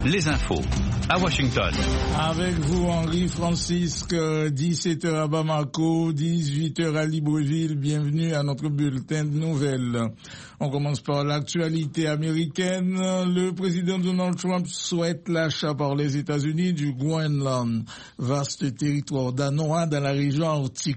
Les infos à Washington. Avec vous, Henri Francisque, 17h à Bamako, 18h à Libreville. Bienvenue à notre bulletin de nouvelles. On commence par l'actualité américaine. Le président Donald Trump souhaite l'achat par les États-Unis du Groenland, vaste territoire danois dans la région arctique.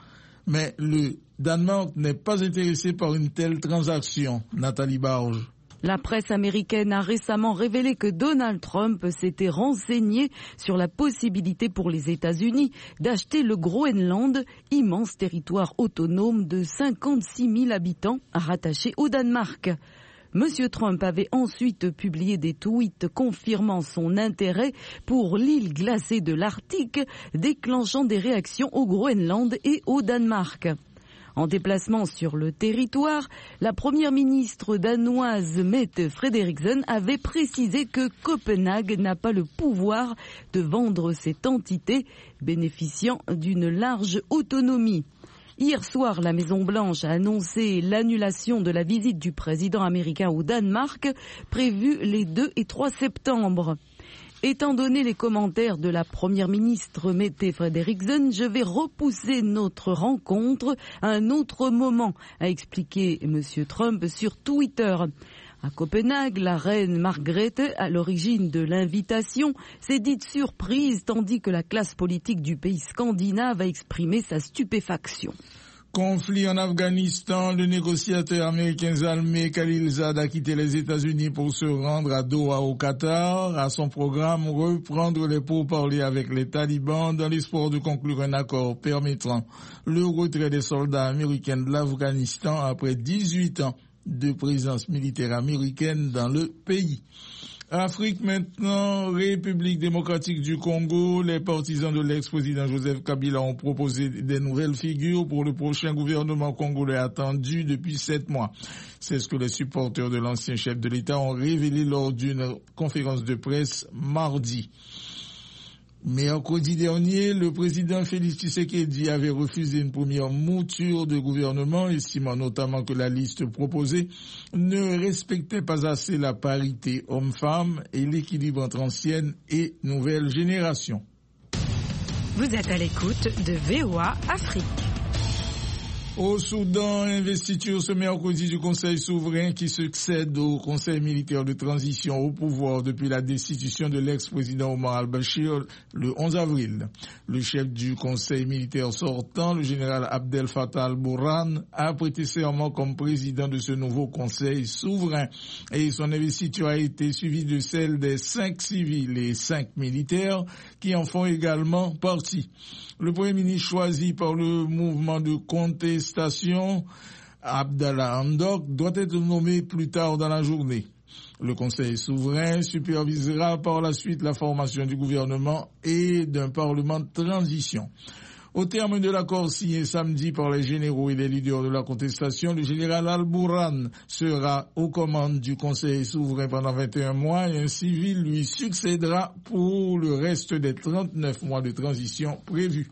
Mais le Danemark n'est pas intéressé par une telle transaction. Nathalie Barge. La presse américaine a récemment révélé que Donald Trump s'était renseigné sur la possibilité pour les États-Unis d'acheter le Groenland, immense territoire autonome de 56 000 habitants rattaché au Danemark. Monsieur Trump avait ensuite publié des tweets confirmant son intérêt pour l'île glacée de l'Arctique, déclenchant des réactions au Groenland et au Danemark. En déplacement sur le territoire, la première ministre danoise Mette Frederiksen avait précisé que Copenhague n'a pas le pouvoir de vendre cette entité, bénéficiant d'une large autonomie. Hier soir, la Maison-Blanche a annoncé l'annulation de la visite du président américain au Danemark, prévue les 2 et 3 septembre. Étant donné les commentaires de la première ministre Mette Frederiksen, je vais repousser notre rencontre à un autre moment, a expliqué M. Trump sur Twitter. À Copenhague, la reine Margrethe, à l'origine de l'invitation, s'est dite surprise tandis que la classe politique du pays scandinave a exprimé sa stupéfaction. Conflit en Afghanistan, le négociateur américain Zalmay Khalilzad a quitté les États-Unis pour se rendre à Doha au Qatar. À son programme, reprendre les pourparlers avec les talibans dans l'espoir de conclure un accord permettant le retrait des soldats américains de l'Afghanistan après 18 ans de présence militaire américaine dans le pays. Afrique maintenant, République démocratique du Congo, les partisans de l'ex-président Joseph Kabila ont proposé des nouvelles figures pour le prochain gouvernement congolais attendu depuis 7 mois. C'est ce que les supporters de l'ancien chef de l'État ont révélé lors d'une conférence de presse mardi. Mercredi dernier, le président Félix Tshisekedi avait refusé une première mouture de gouvernement, estimant notamment que la liste proposée ne respectait pas assez la parité homme-femme et l'équilibre entre ancienne et nouvelle génération. Vous êtes à l'écoute de VOA Afrique. Au Soudan, investiture ce mercredi du Conseil souverain qui succède au Conseil militaire de transition au pouvoir depuis la destitution de l'ex-président Omar al-Bashir le 11 avril. Le chef du Conseil militaire sortant, le général Abdel Fattah al-Burhan, a prêté serment comme président de ce nouveau Conseil souverain et son investiture a été suivie de celle des 5 civils et 5 militaires qui en font également partie. Le Premier ministre choisi par le mouvement de contestation, Abdallah Hamdok, doit être nommé plus tard dans la journée. Le Conseil souverain supervisera par la suite la formation du gouvernement et d'un parlement de transition. Au terme de l'accord signé samedi par les généraux et les leaders de la contestation, le général al-Burhan sera aux commandes du Conseil souverain pendant 21 mois et un civil lui succédera pour le reste des 39 mois de transition prévus.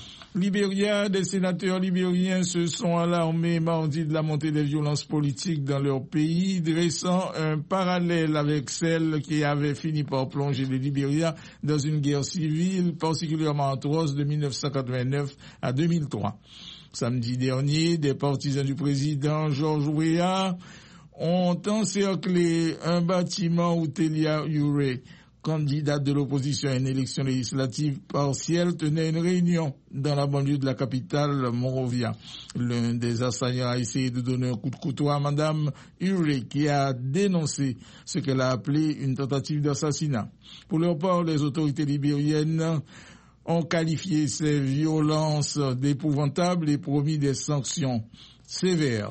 Libéria, des sénateurs libériens se sont alarmés mardi de la montée des violences politiques dans leur pays, dressant un parallèle avec celle qui avait fini par plonger le Libéria dans une guerre civile particulièrement atroce de 1989 à 2003. Samedi dernier, des partisans du président George Weah ont encerclé un bâtiment où Telia Ure, candidate de l'opposition à une élection législative partielle, tenait une réunion dans la banlieue de la capitale, Monrovia. L'un des assaillants a essayé de donner un coup de couteau à Madame Ure, qui a dénoncé ce qu'elle a appelé une tentative d'assassinat. Pour leur part, les autorités libériennes ont qualifié ces violences d'épouvantables et promis des sanctions sévères.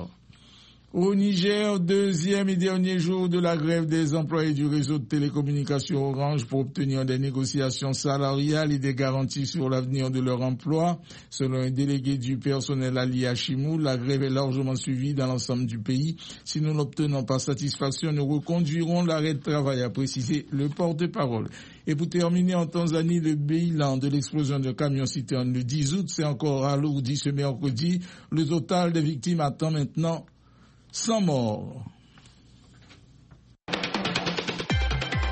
Au Niger, deuxième et dernier jour de la grève des employés du réseau de télécommunications Orange pour obtenir des négociations salariales et des garanties sur l'avenir de leur emploi. Selon un délégué du personnel Ali Hachimou, la grève est largement suivie dans l'ensemble du pays. Si nous n'obtenons pas satisfaction, nous reconduirons l'arrêt de travail, a précisé le porte-parole. Et pour terminer, en Tanzanie, le bilan de l'explosion d'un camion-citerne le 10 août s'est encore alourdi ce mercredi. Le total des victimes atteint maintenant 100 morts.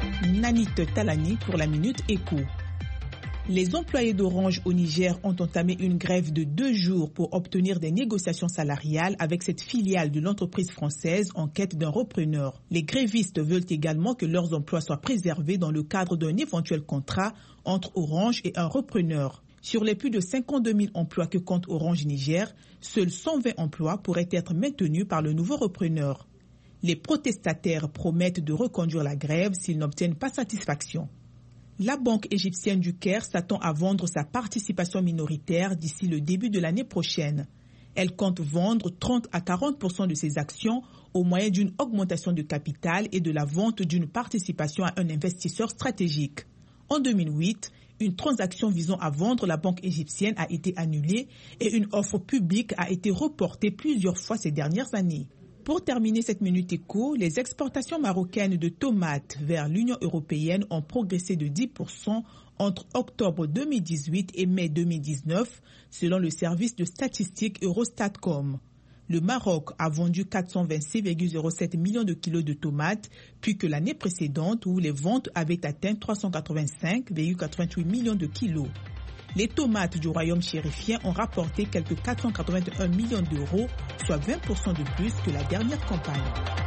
Ananit Talani pour la Minute Éco. Les employés d'Orange au Niger ont entamé une grève de 2 jours pour obtenir des négociations salariales avec cette filiale de l'entreprise française en quête d'un repreneur. Les grévistes veulent également que leurs emplois soient préservés dans le cadre d'un éventuel contrat entre Orange et un repreneur. Sur les plus de 52 000 emplois que compte Orange Niger, seuls 120 emplois pourraient être maintenus par le nouveau repreneur. Les protestataires promettent de reconduire la grève s'ils n'obtiennent pas satisfaction. La banque égyptienne du Caire s'attend à vendre sa participation minoritaire d'ici le début de l'année prochaine. Elle compte vendre 30 à 40% de ses actions au moyen d'une augmentation de capital et de la vente d'une participation à un investisseur stratégique. En 2008, une transaction visant à vendre la banque égyptienne a été annulée et une offre publique a été reportée plusieurs fois ces dernières années. Pour terminer cette Minute Éco, les exportations marocaines de tomates vers l'Union européenne ont progressé de 10% entre octobre 2018 et mai 2019, selon le service de statistique Eurostatcom. Le Maroc a vendu 426,07 millions de kilos de tomates, puis que l'année précédente où les ventes avaient atteint 385,88 millions de kilos. Les tomates du royaume chérifien ont rapporté quelques 481 millions d'euros, soit 20% de plus que la dernière campagne.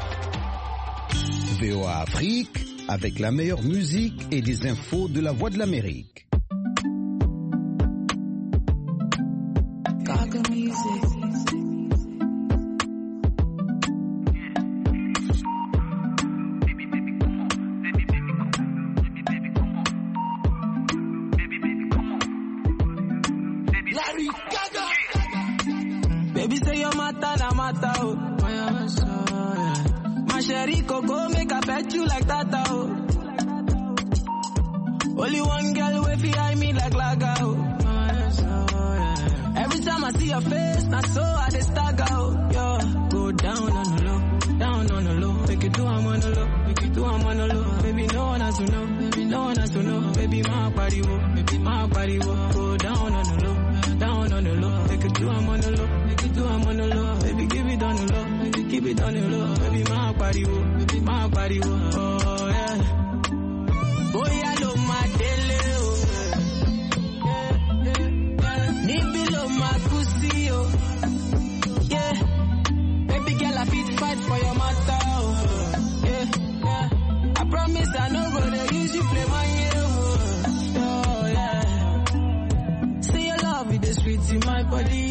VOA Afrique, avec la meilleure musique et des infos de la Voix de l'Amérique. Baby say your mata na mata oh. My sherry coco make I bet you like that oh. Only one girl way fi eye me like laga oh. Every time I see your face, not so I dey stagger oh. Yo, go down on the low, down on the low. Make you do I'm on the low, make you do I'm on the low. Baby no one has to know, baby no one has to know. Baby my body wo, baby my body wo. Go down on the low, down on the low. Make you do I'm on the low. I'm on the low, baby, give it on the low, baby, keep it on the low, baby, my body, baby, my body, oh yeah. Boy, I love my daily, Nibilo my pussy, oh, yeah. Baby girl, I fit fight for your matter, oh, yeah. I promise I no go to use you play my oh, yeah. See your love with the sweets in my body.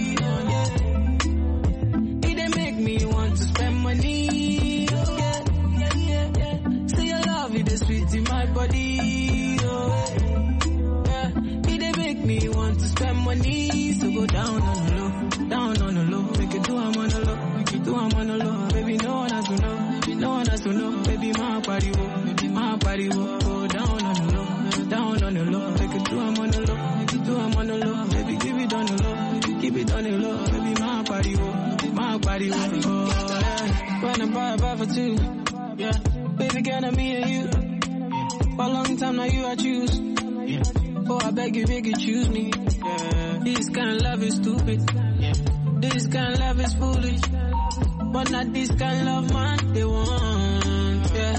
In my body, oh, yeah. It dey make me want to spend money. So go down on the low, down on the low. Make it do I'm on the low, make it do I'm on the low. Baby, no one has to know, baby, no one has to know. Baby, my body, baby, my body, go down on the low, down on the low. Make it do I'm on the low, make it do I'm on the low. Baby, give it on the low, baby, keep it on the low. Baby, my body, oh, yeah. When I buy for two, yeah. Baby, can I be you? For a long time now you I choose. Yeah. Oh, I beg you, choose me. Yeah. This kind of love is stupid. Yeah. This kind of love is foolish. But not this kind of love, man, they want. Yeah.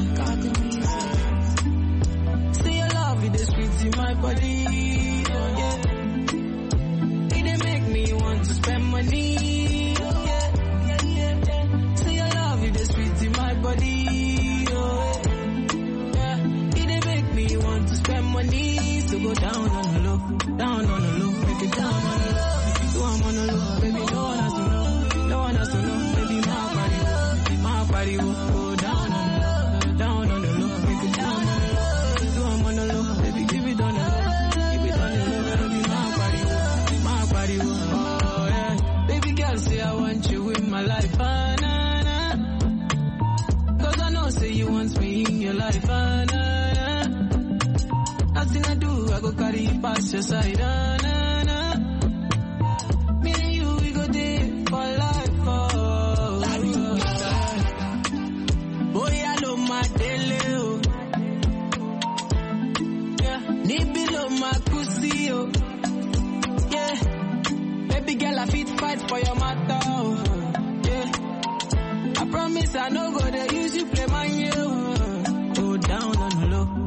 See your love in the streets in my body. Oh, yeah. It dey make me want to spend money. Yeah. See your love in the streets in my body. Spend money to go down on the low, down on the low, make it down on the low, make it do I'm on the low, baby no one has to know, no one has to know, baby my body will go down on the low, down on the low, make it down on the low, make it do I'm on the low, baby give it on the low, keep it on the low, baby my body will, oh yeah, baby girl say I want you in my life, nah, nah. Cause I know say you want me in your life, nah. Nothing I do, I go carry you past your side, nah, nah. Me and you, we go there for life, oh. Boy, I love my daily, oh. Yeah, Nibilo my pussy, oh. Yeah, baby girl, I fit fight for your matter, oh. Yeah, I promise I no go to use you play my oh. down on the low.